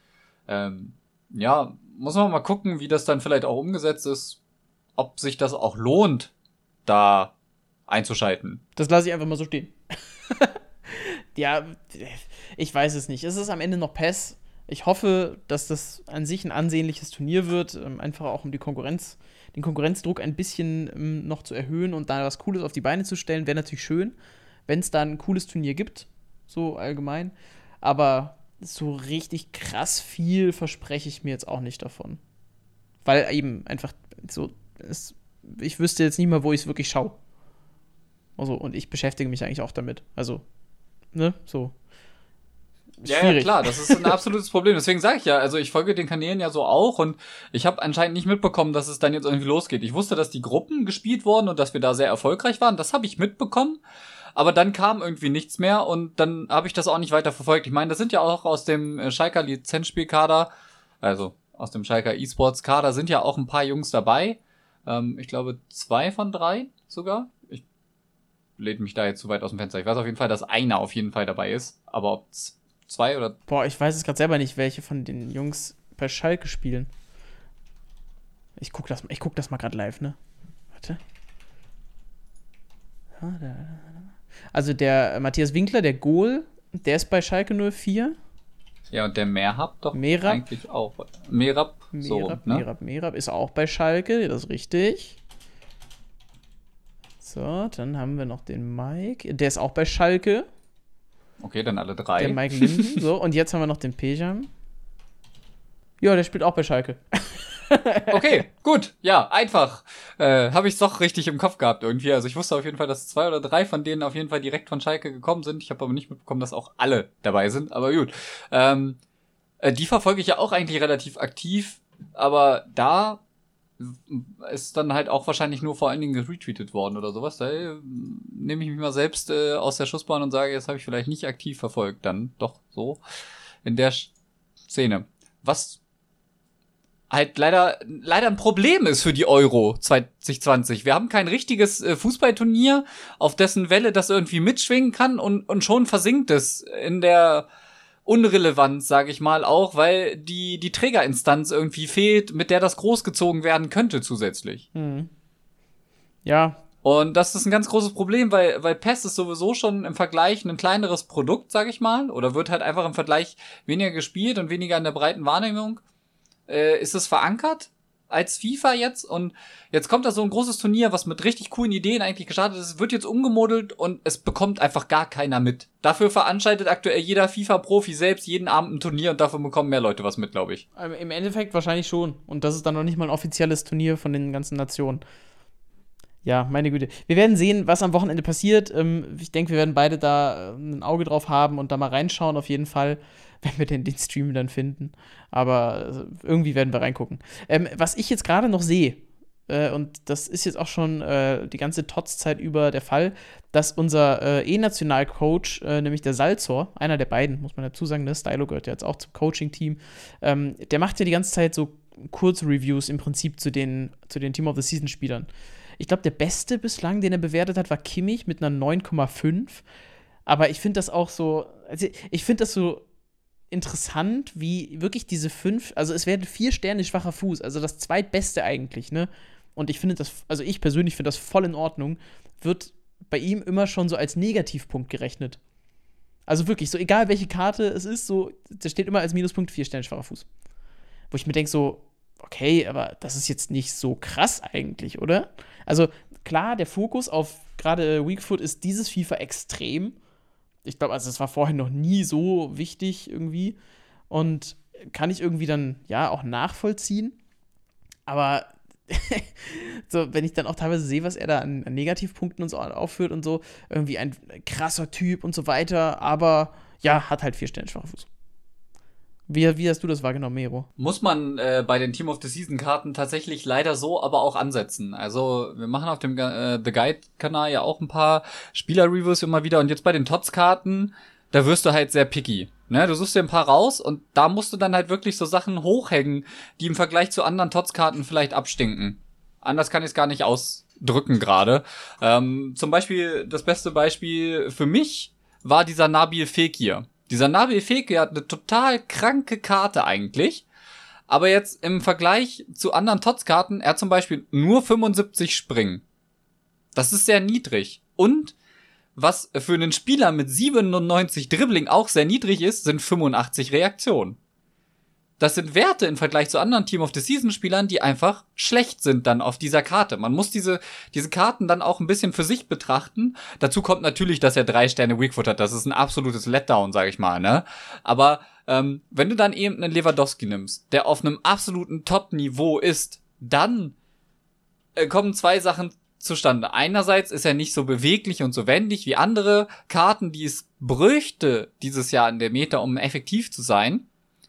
Ja, muss man mal gucken, wie das dann vielleicht auch umgesetzt ist, ob sich das auch lohnt, da einzuschalten. Das lasse ich einfach mal so stehen. Ja, ich weiß es nicht. Es ist am Ende noch PES. Ich hoffe, dass das an sich ein ansehnliches Turnier wird, einfach auch um den Konkurrenzdruck ein bisschen noch zu erhöhen und da was Cooles auf die Beine zu stellen. Wäre natürlich schön, wenn es da ein cooles Turnier gibt, so allgemein. Aber so richtig krass viel verspreche ich mir jetzt auch nicht davon. Weil eben einfach so, ich wüsste jetzt nicht mal, wo ich es wirklich schaue. Also, und ich beschäftige mich eigentlich auch damit. Also, ne, so. Ja, klar, das ist ein absolutes Problem. Deswegen sage ich ja, also ich folge den Kanälen ja so auch und ich habe anscheinend nicht mitbekommen, dass es dann jetzt irgendwie losgeht. Ich wusste, dass die Gruppen gespielt wurden und dass wir da sehr erfolgreich waren. Das habe ich mitbekommen, aber dann kam irgendwie nichts mehr und dann habe ich das auch nicht weiter verfolgt. Ich meine, das sind ja auch aus dem Schalker Lizenzspielkader, also aus dem Schalker E-Sports-Kader sind ja auch ein paar Jungs dabei. Ich glaube 2 von 3 sogar. Ich lehne mich da jetzt zu weit aus dem Fenster. Ich weiß auf jeden Fall, dass einer auf jeden Fall dabei ist, aber ob 2 oder... Boah, ich weiß es gerade selber nicht, welche von den Jungs bei Schalke spielen. Ich guck das mal gerade live, ne? Warte. Also der Matthias Winkler, der Goal, der ist bei Schalke 04. Ja, und der Merab doch Merab. Eigentlich auch. Merab ist auch bei Schalke, das ist richtig. So, dann haben wir noch den Mike, der ist auch bei Schalke. Okay, dann alle 3. Der Mike Linden, so, und jetzt haben wir noch den Pejam. Ja, der spielt auch bei Schalke. Okay, gut, ja, einfach. Habe ich es doch richtig im Kopf gehabt irgendwie. Also ich wusste auf jeden Fall, dass 2 oder 3 von denen auf jeden Fall direkt von Schalke gekommen sind. Ich habe aber nicht mitbekommen, dass auch alle dabei sind, aber gut. Die verfolge ich ja auch eigentlich relativ aktiv, aber da ist dann halt auch wahrscheinlich nur vor allen Dingen retweetet worden oder sowas. Da nehme ich mich mal selbst aus der Schussbahn und sage, jetzt habe ich vielleicht nicht aktiv verfolgt. Dann doch so in der Szene. Was halt leider ein Problem ist für die Euro 2020. Wir haben kein richtiges Fußballturnier, auf dessen Welle das irgendwie mitschwingen kann und schon versinkt es in der Unrelevanz, sage ich mal, auch, weil die Trägerinstanz irgendwie fehlt, mit der das großgezogen werden könnte zusätzlich. Mhm. Ja. Und das ist ein ganz großes Problem, weil PES ist sowieso schon im Vergleich ein kleineres Produkt, sage ich mal, oder wird halt einfach im Vergleich weniger gespielt und weniger in der breiten Wahrnehmung. Ist es verankert als FIFA jetzt und jetzt kommt da so ein großes Turnier, was mit richtig coolen Ideen eigentlich gestartet ist, wird jetzt umgemodelt und es bekommt einfach gar keiner mit. Dafür veranstaltet aktuell jeder FIFA-Profi selbst jeden Abend ein Turnier und davon bekommen mehr Leute was mit, glaube ich. Im Endeffekt wahrscheinlich schon. Und das ist dann noch nicht mal ein offizielles Turnier von den ganzen Nationen. Ja, meine Güte. Wir werden sehen, was am Wochenende passiert. Ich denke, wir werden beide da ein Auge drauf haben und da mal reinschauen auf jeden Fall, wenn wir denn den Stream dann finden. Aber irgendwie werden wir reingucken. Was ich jetzt gerade noch sehe, und das ist jetzt auch schon die ganze TOTS-Zeit über der Fall, dass unser E-Nationalcoach, nämlich der Salzor, einer der beiden, muss man dazu sagen, ne? Stylo gehört ja jetzt auch zum Coaching-Team, der macht ja die ganze Zeit so Kurzreviews im Prinzip zu den Team of the Season-Spielern. Ich glaube, der beste bislang, den er bewertet hat, war Kimmich mit einer 9,5. Aber ich finde das auch so, also ich finde das so interessant, wie wirklich diese 5, also es wäre 4 Sterne schwacher Fuß, also das zweitbeste eigentlich, ne? Und ich finde das, also ich persönlich finde das voll in Ordnung, wird bei ihm immer schon so als Negativpunkt gerechnet. Also wirklich, so egal welche Karte es ist, so, da steht immer als Minuspunkt 4 Sterne schwacher Fuß. wo ich mir denke so, okay, aber das ist jetzt nicht so krass eigentlich, oder? Also klar, der Fokus auf gerade Weakfoot ist dieses FIFA extrem. Ich glaube, also es war vorher noch nie so wichtig irgendwie und kann ich irgendwie dann ja auch nachvollziehen. Aber so, wenn ich dann auch teilweise sehe, was er da an Negativpunkten und so aufführt und so, irgendwie ein krasser Typ und so weiter, aber ja, hat halt 4 Sterne schwachen Fuß. Wie hast du das wahrgenommen, Mero? Muss man bei den Team of the Season Karten tatsächlich leider so, aber auch ansetzen. Also wir machen auf dem The Guide-Kanal ja auch ein paar Spieler-Reviews immer wieder und jetzt bei den TOTS-Karten, da wirst du halt sehr picky. Ne? Du suchst dir ein paar raus und da musst du dann halt wirklich so Sachen hochhängen, die im Vergleich zu anderen TOTS-Karten vielleicht abstinken. Anders kann ich es gar nicht ausdrücken gerade. Zum Beispiel, das beste Beispiel für mich war dieser Nabil Fekir. Dieser Nabil Fekir hat eine total kranke Karte eigentlich. Aber jetzt im Vergleich zu anderen TOTS-Karten, er hat zum Beispiel nur 75 Springen. Das ist sehr niedrig. Und was für einen Spieler mit 97 Dribbling auch sehr niedrig ist, sind 85 Reaktionen. Das sind Werte im Vergleich zu anderen Team of the Season Spielern, die einfach schlecht sind dann auf dieser Karte. Man muss diese Karten dann auch ein bisschen für sich betrachten. Dazu kommt natürlich, dass er 3 Sterne Weakfoot hat. Das ist ein absolutes Letdown, sag ich mal, ne? Aber wenn du dann eben einen Lewandowski nimmst, der auf einem absoluten Top-Niveau ist, dann kommen 2 Sachen zustande. Einerseits ist er nicht so beweglich und so wendig wie andere Karten, die es bräuchte dieses Jahr in der Meta, um effektiv zu sein.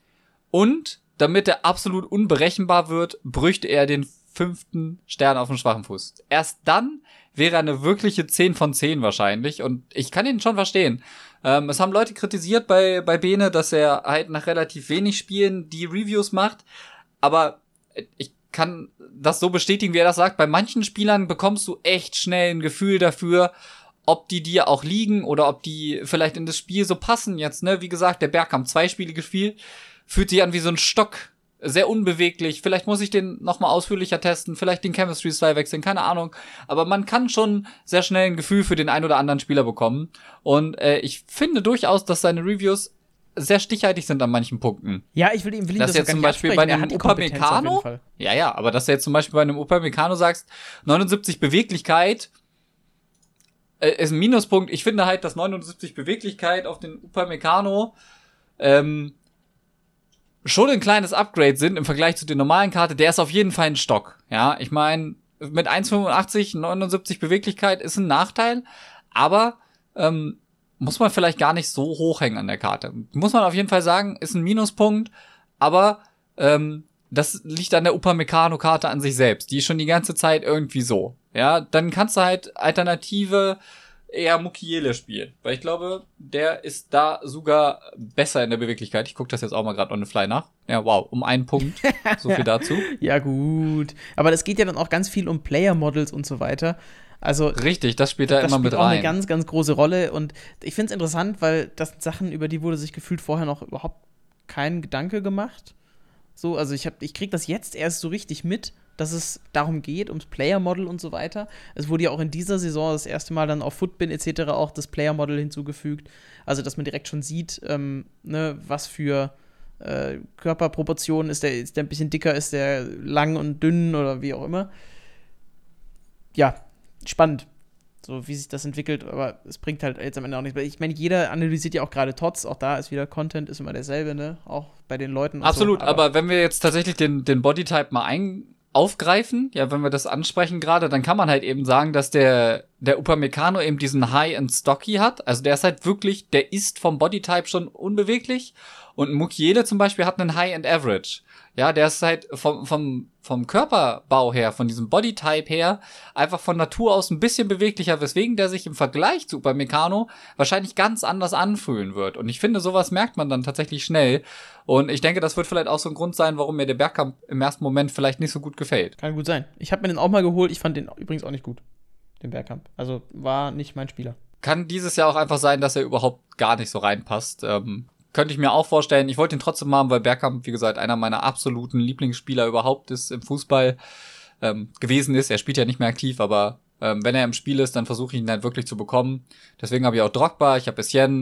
Und damit er absolut unberechenbar wird, bräuchte er den 5. Stern auf dem schwachen Fuß. Erst dann wäre er eine wirkliche 10 von 10 wahrscheinlich. Und ich kann ihn schon verstehen. Es haben Leute kritisiert bei Bene, dass er halt nach relativ wenig Spielen die Reviews macht. Aber ich kann das so bestätigen, wie er das sagt. Bei manchen Spielern bekommst du echt schnell ein Gefühl dafür, ob die dir auch liegen oder ob die vielleicht in das Spiel so passen jetzt, ne? Wie gesagt, der Bergkamp 2 Spiele gespielt. Fühlt sich an wie so ein Stock, sehr unbeweglich. Vielleicht muss ich den nochmal ausführlicher testen, vielleicht den Chemistry-Style wechseln, keine Ahnung. Aber man kann schon sehr schnell ein Gefühl für den ein oder anderen Spieler bekommen. Und ich finde durchaus, dass seine Reviews sehr stichhaltig sind an manchen Punkten. Ja, ich will ihm das jetzt zum Beispiel bei einem Upamecano, aber dass du jetzt zum Beispiel bei einem Upamecano sagst, 79 Beweglichkeit ist ein Minuspunkt. Ich finde halt, dass 79 Beweglichkeit auf den Upamecano schon ein kleines Upgrade sind im Vergleich zu der normalen Karte. Der ist auf jeden Fall ein Stock. Ja, ich meine, mit 1,85, 79 Beweglichkeit ist ein Nachteil, aber muss man vielleicht gar nicht so hochhängen an der Karte. Muss man auf jeden Fall sagen, ist ein Minuspunkt, aber das liegt an der Upamecano-Karte an sich selbst. Die ist schon die ganze Zeit irgendwie so. Ja, dann kannst du halt Alternative eher Mukiele spielen. Weil ich glaube, der ist da sogar besser in der Beweglichkeit. Ich gucke das jetzt auch mal gerade on the fly nach. Ja, wow, um 1 Punkt. So viel dazu. Ja, gut. Aber das geht ja dann auch ganz viel um Player-Models und so weiter. Also richtig, das spielt da immer mit rein. Das spielt auch eine ganz, ganz große Rolle. Und ich finde es interessant, weil das sind Sachen, über die wurde sich gefühlt vorher noch überhaupt kein Gedanke gemacht. So, also ich krieg das jetzt erst so richtig mit, dass es darum geht, ums Player-Model und so weiter. Es wurde ja auch in dieser Saison das erste Mal dann auf Footbin etc. auch das Player-Model hinzugefügt. Also, dass man direkt schon sieht, was für Körperproportionen ist der ein bisschen dicker, ist der lang und dünn oder wie auch immer. Ja, spannend, so wie sich das entwickelt, aber es bringt halt jetzt am Ende auch nichts. Ich meine, jeder analysiert ja auch gerade TOTS, auch da ist wieder Content, ist immer derselbe, ne? Auch bei den Leuten. Absolut, so. Aber wenn wir jetzt tatsächlich den Bodytype mal aufgreifen, ja, wenn wir das ansprechen gerade, dann kann man halt eben sagen, dass der Upamecano eben diesen High and Stocky hat. Also der ist halt wirklich, der ist vom Bodytype schon unbeweglich. Und Mukiele zum Beispiel hat einen High and Average. Ja, der ist halt vom Körperbau her, von diesem Bodytype her, einfach von Natur aus ein bisschen beweglicher, weswegen der sich im Vergleich zu Upamecano wahrscheinlich ganz anders anfühlen wird. Und ich finde, sowas merkt man dann tatsächlich schnell. Und ich denke, das wird vielleicht auch so ein Grund sein, warum mir der Bergkamp im ersten Moment vielleicht nicht so gut gefällt. Kann gut sein. Ich habe mir den auch mal geholt. Ich fand den übrigens auch nicht gut, den Bergkamp. Also war nicht mein Spieler. Kann dieses Jahr auch einfach sein, dass er überhaupt gar nicht so reinpasst. Könnte ich mir auch vorstellen. Ich wollte ihn trotzdem haben, weil Bergkamp, wie gesagt, einer meiner absoluten Lieblingsspieler überhaupt ist im Fußball gewesen ist. Er spielt ja nicht mehr aktiv, aber wenn er im Spiel ist, dann versuche ich ihn halt wirklich zu bekommen. Deswegen habe ich auch Drogba, ich habe Essien,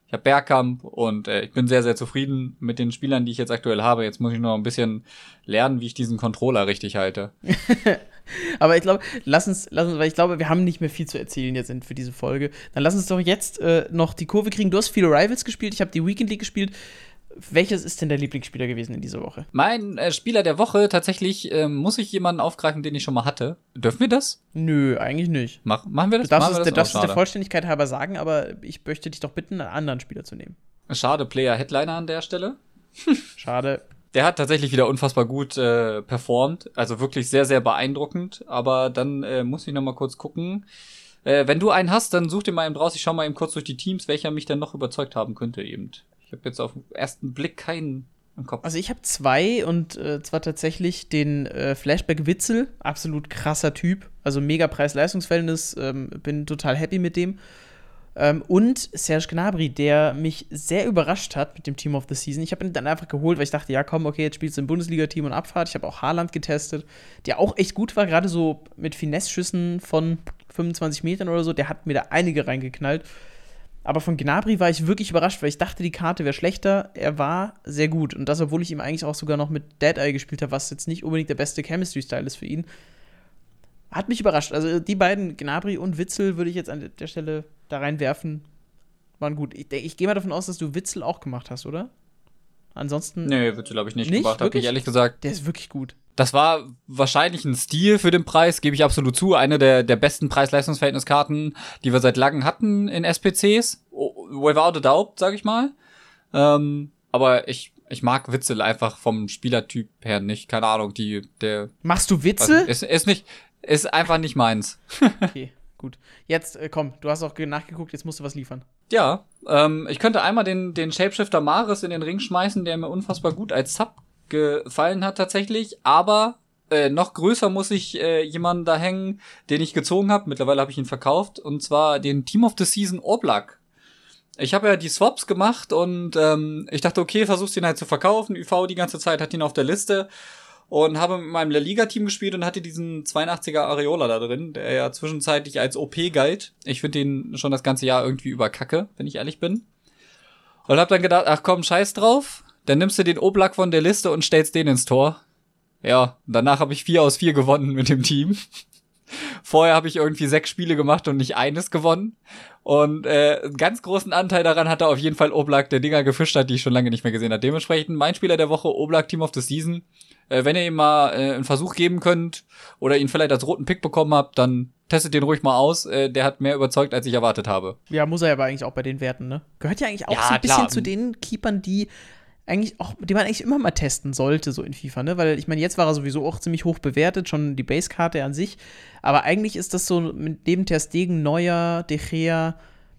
Ich habe Bergkamp und ich bin sehr, sehr zufrieden mit den Spielern, die ich jetzt aktuell habe. Jetzt muss ich noch ein bisschen lernen, wie ich diesen Controller richtig halte. Aber ich glaube, lass uns, weil ich glaube, wir haben nicht mehr viel zu erzählen jetzt für diese Folge. Dann lass uns doch jetzt noch die Kurve kriegen. Du hast viele Rivals gespielt, ich habe die Weekend League gespielt. Welches ist denn der Lieblingsspieler gewesen in dieser Woche? Mein Spieler der Woche, tatsächlich muss ich jemanden aufgreifen, den ich schon mal hatte. Dürfen wir das? Nö, eigentlich nicht. Machen wir das? Du darfst es der Vollständigkeit halber sagen, aber ich möchte dich doch bitten, einen anderen Spieler zu nehmen. Schade, Player-Headliner an der Stelle. Schade. Der hat tatsächlich wieder unfassbar gut performt. Also wirklich sehr, sehr beeindruckend. Aber dann muss ich noch mal kurz gucken. Wenn du einen hast, dann such dir mal eben draus. Ich schau mal eben kurz durch die Teams, welcher mich dann noch überzeugt haben könnte eben. Ich habe jetzt auf den ersten Blick keinen im Kopf. Also ich habe 2 und zwar tatsächlich den Flashback Witzel, absolut krasser Typ, also mega Preis-Leistungs-Verhältnis, bin total happy mit dem. Und Serge Gnabry, der mich sehr überrascht hat mit dem Team of the Season. Ich habe ihn dann einfach geholt, weil ich dachte, ja komm, okay, jetzt spielst du im Bundesliga-Team und Abfahrt. Ich habe auch Haaland getestet, der auch echt gut war, gerade so mit Finesse-Schüssen von 25 Metern oder so. Der hat mir da einige reingeknallt. Aber von Gnabry war ich wirklich überrascht, weil ich dachte, die Karte wäre schlechter. Er war sehr gut. Und das, obwohl ich ihm eigentlich auch sogar noch mit Deadeye gespielt habe, was jetzt nicht unbedingt der beste Chemistry-Style ist für ihn. Hat mich überrascht. Also die beiden, Gnabry und Witzel, würde ich jetzt an der Stelle da reinwerfen. Waren gut. Ich gehe mal davon aus, dass du Witzel auch gemacht hast, oder? Ansonsten. Nee, Witzel habe ich nicht gemacht, habe ich ehrlich gesagt. Der ist wirklich gut. Das war wahrscheinlich ein Stil für den Preis, gebe ich absolut zu. Eine der besten Preis-Leistungs-Verhältniskarten, die wir seit langem hatten in SPCs. Without a doubt, sag ich mal. Aber ich mag Witzel einfach vom Spielertyp her nicht. Keine Ahnung, Machst du Witzel? Ist einfach nicht meins. Okay, gut. Jetzt, komm, du hast auch nachgeguckt, jetzt musst du was liefern. Ja, ich könnte einmal den Shapeshifter Maris in den Ring schmeißen, der mir unfassbar gut als Sub gefallen hat tatsächlich, aber noch größer muss ich jemanden da hängen, den ich gezogen habe. Mittlerweile habe ich ihn verkauft, und zwar den Team of the Season Oblak. Ich habe ja die Swaps gemacht und ich dachte, okay, versuchst ihn halt zu verkaufen. ÜV die ganze Zeit hat ihn auf der Liste und habe mit meinem La Liga-Team gespielt und hatte diesen 82er Areola da drin, der ja zwischenzeitlich als OP galt. Ich finde den schon das ganze Jahr irgendwie über Kacke, wenn ich ehrlich bin. Und hab dann gedacht, ach komm, scheiß drauf. Dann nimmst du den Oblak von der Liste und stellst den ins Tor. Ja, danach habe ich 4 aus 4 gewonnen mit dem Team. Vorher habe ich irgendwie 6 Spiele gemacht und nicht eines gewonnen. Und einen ganz großen Anteil daran hatte auf jeden Fall Oblak, der Dinger gefischt hat, die ich schon lange nicht mehr gesehen habe. Dementsprechend mein Spieler der Woche, Oblak, Team of the Season. Wenn ihr ihm mal einen Versuch geben könnt oder ihn vielleicht als roten Pick bekommen habt, dann testet den ruhig mal aus. Der hat mehr überzeugt, als ich erwartet habe. Ja, muss er ja aber eigentlich auch bei den Werten, ne? Gehört ja eigentlich auch so ein bisschen zu den Keepern, die man eigentlich immer mal testen sollte, so in FIFA, ne? Weil ich meine, jetzt war er sowieso auch ziemlich hoch bewertet, schon die Base-Karte an sich. Aber eigentlich ist das so mit dem Ter Stegen, Neuer, De Gea,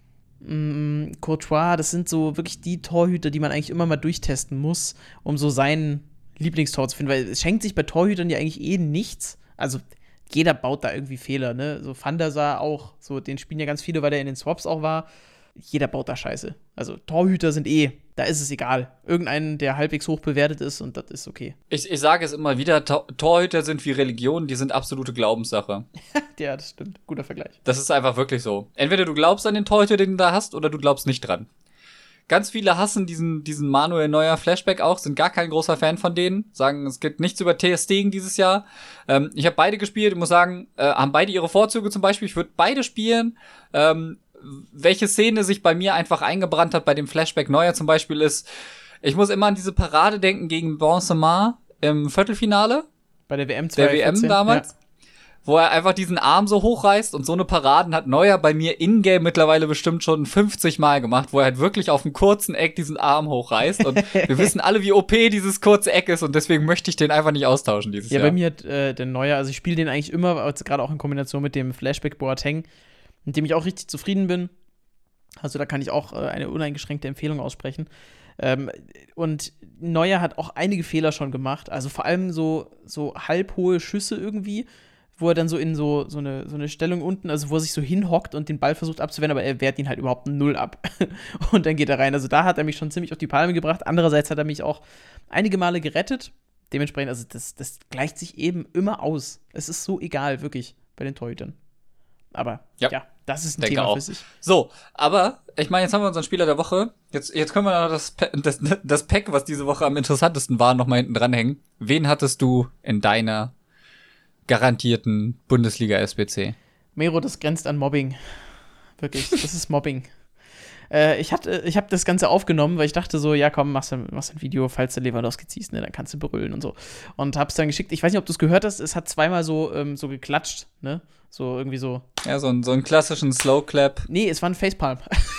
Courtois, das sind so wirklich die Torhüter, die man eigentlich immer mal durchtesten muss, um so seinen Lieblingstor zu finden. Weil es schenkt sich bei Torhütern ja eigentlich nichts. Also jeder baut da irgendwie Fehler, ne? So Van der Sar auch, so den spielen ja ganz viele, weil der in den Swaps auch war. Jeder baut da Scheiße. Also Torhüter sind da ist es egal. Irgendeinen, der halbwegs hoch bewertet ist, und das ist okay. Ich sage es immer wieder, Torhüter sind wie Religion, die sind absolute Glaubenssache. Ja, das stimmt. Guter Vergleich. Das ist einfach wirklich so. Entweder du glaubst an den Torhüter, den du da hast, oder du glaubst nicht dran. Ganz viele hassen diesen Manuel Neuer Flashback auch, sind gar kein großer Fan von denen, sagen, es gibt nichts über Ter Stegen dieses Jahr. Ich habe beide gespielt, ich muss sagen, haben beide ihre Vorzüge zum Beispiel. Ich würde beide spielen. Welche Szene sich bei mir einfach eingebrannt hat bei dem Flashback Neuer zum Beispiel ist, ich muss immer an diese Parade denken gegen Benzema im Viertelfinale. Bei der WM 2014. Der WM damals. Ja. Wo er einfach diesen Arm so hochreißt, und so eine Paraden hat Neuer bei mir in-game mittlerweile bestimmt schon 50 Mal gemacht, wo er halt wirklich auf einem kurzen Eck diesen Arm hochreißt, und wir wissen alle, wie OP dieses kurze Eck ist, und deswegen möchte ich den einfach nicht austauschen dieses Jahr. Ja, bei mir hat der Neuer, also ich spiele den eigentlich immer, gerade auch in Kombination mit dem Flashback Boateng, mit dem ich auch richtig zufrieden bin. Also da kann ich auch eine uneingeschränkte Empfehlung aussprechen. Und Neuer hat auch einige Fehler schon gemacht, also vor allem so halbhohe Schüsse irgendwie, wo er dann so in so eine Stellung unten, also wo er sich so hinhockt und den Ball versucht abzuwehren, aber er wehrt ihn halt überhaupt 0 ab. Und dann geht er rein. Also da hat er mich schon ziemlich auf die Palme gebracht. Andererseits hat er mich auch einige Male gerettet. Dementsprechend, also das gleicht sich eben immer aus. Es ist so egal, wirklich, bei den Torhütern. Aber ja, Das ist ein Denke Thema auch. für sich. So, aber ich meine, jetzt haben wir unseren Spieler der Woche. Jetzt können wir noch das Pack, was diese Woche am interessantesten war, noch mal hinten dranhängen. Wen hattest du in deiner garantierten Bundesliga-SBC? Mero, das grenzt an Mobbing. Wirklich, das ist Mobbing. Ich hab das Ganze aufgenommen, weil ich dachte so, ja komm, machst ein Video, falls du Lewandowski ziehst, ne, dann kannst du brüllen und so. Und hab's dann geschickt. Ich weiß nicht, ob du es gehört hast, es hat zweimal so geklatscht, ne? So irgendwie so. Ja, so einen klassischen Slow-Clap. Nee, es war ein Facepalm.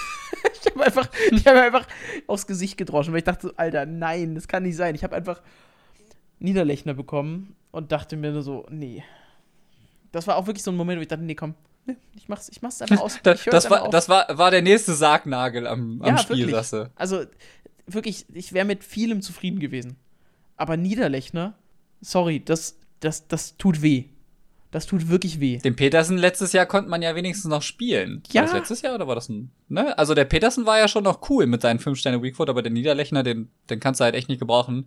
Ich hab einfach aufs Gesicht gedroschen, weil ich dachte so, Alter, nein, das kann nicht sein. Ich habe einfach Niederlechner bekommen und dachte mir nur so, nee. Das war auch wirklich so ein Moment, wo ich dachte, nee, komm, nee, ich mach's einfach aus. Das war der nächste Sargnagel am Spiel, sagst du. Also, wirklich, ich wäre mit vielem zufrieden gewesen. Aber Niederlechner, sorry, das tut weh. Das tut wirklich weh. Den Petersen letztes Jahr konnte man ja wenigstens noch spielen. Ja. War das letztes Jahr oder war das ne? Also der Petersen war ja schon noch cool mit seinen 5 Sterne Weakfoot, aber der Niederlechner, den kannst du halt echt nicht gebrauchen.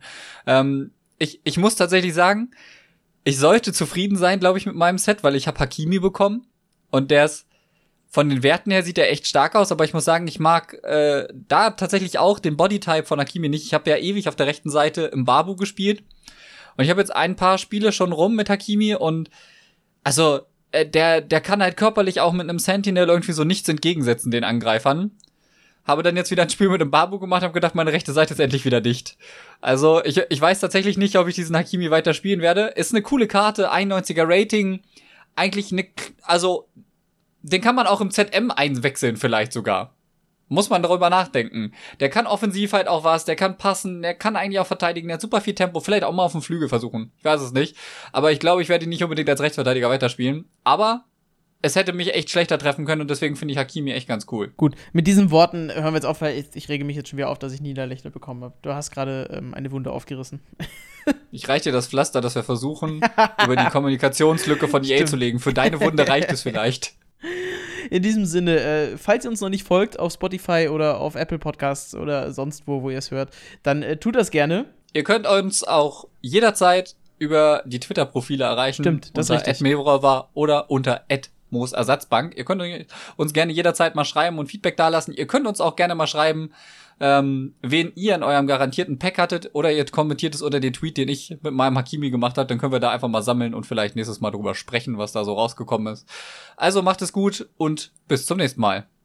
Ich muss tatsächlich sagen, ich sollte zufrieden sein, glaube ich, mit meinem Set, weil ich habe Hakimi bekommen und der ist von den Werten her sieht er echt stark aus, aber ich muss sagen, ich mag da tatsächlich auch den Bodytype von Hakimi nicht. Ich habe ja ewig auf der rechten Seite im Babu gespielt und ich habe jetzt ein paar Spiele schon rum mit Hakimi und also, der kann halt körperlich auch mit einem Sentinel irgendwie so nichts entgegensetzen, den Angreifern. Habe dann jetzt wieder ein Spiel mit einem Babu gemacht, habe gedacht, meine rechte Seite ist endlich wieder dicht. Also, ich weiß tatsächlich nicht, ob ich diesen Hakimi weiter spielen werde. Ist eine coole Karte, 91er Rating. Eigentlich also, den kann man auch im ZM einwechseln vielleicht sogar. Muss man darüber nachdenken. Der kann offensiv halt auch was, der kann passen, der kann eigentlich auch verteidigen, der hat super viel Tempo, vielleicht auch mal auf dem Flügel versuchen. Ich weiß es nicht. Aber ich glaube, ich werde ihn nicht unbedingt als Rechtsverteidiger weiterspielen. Aber es hätte mich echt schlechter treffen können und deswegen finde ich Hakimi echt ganz cool. Gut, mit diesen Worten hören wir jetzt auf, weil ich rege mich jetzt schon wieder auf, dass ich Niederlechner bekommen habe. Du hast gerade eine Wunde aufgerissen. Ich reiche dir das Pflaster, das wir versuchen, über die Kommunikationslücke von EA zu legen. Für deine Wunde reicht es vielleicht. In diesem Sinne, falls ihr uns noch nicht folgt auf Spotify oder auf Apple Podcasts oder sonst wo ihr es hört, dann tut das gerne. Ihr könnt uns auch jederzeit über die Twitter-Profile erreichen. Stimmt, das ist richtig. @mevrova oder unter @moosersatzbank. Ihr könnt uns gerne jederzeit mal schreiben und Feedback dalassen. Ihr könnt uns auch gerne mal schreiben, wen ihr in eurem garantierten Pack hattet oder ihr kommentiert es unter den Tweet, den ich mit meinem Hakimi gemacht habe, dann können wir da einfach mal sammeln und vielleicht nächstes Mal drüber sprechen, was da so rausgekommen ist. Also macht es gut und bis zum nächsten Mal.